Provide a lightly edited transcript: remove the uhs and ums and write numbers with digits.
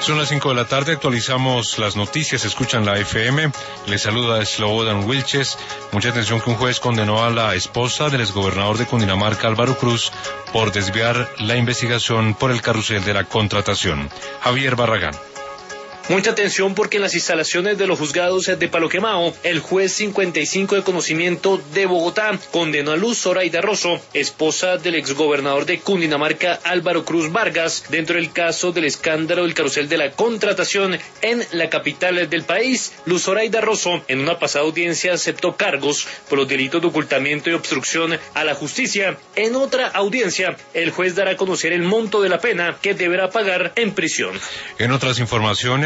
Son las 5 de la tarde, actualizamos las noticias, escuchan la FM. Les saluda Slobodan Wilches. Mucha atención que un juez condenó a la esposa del exgobernador de Cundinamarca, Álvaro Cruz, por desviar la investigación por el carrusel de la contratación. Javier Barragán. Mucha atención porque en las instalaciones de los juzgados de Palo Quemado, el juez 55 de conocimiento de Bogotá condenó a Luz Zoraida Rosso, esposa del exgobernador de Cundinamarca Álvaro Cruz Vargas, dentro del caso del escándalo del carrusel de la contratación en la capital del país. Luz Zoraida Rosso, en una pasada audiencia, aceptó cargos por los delitos de ocultamiento y obstrucción a la justicia. En otra audiencia, el juez dará a conocer el monto de la pena que deberá pagar en prisión. En otras informaciones,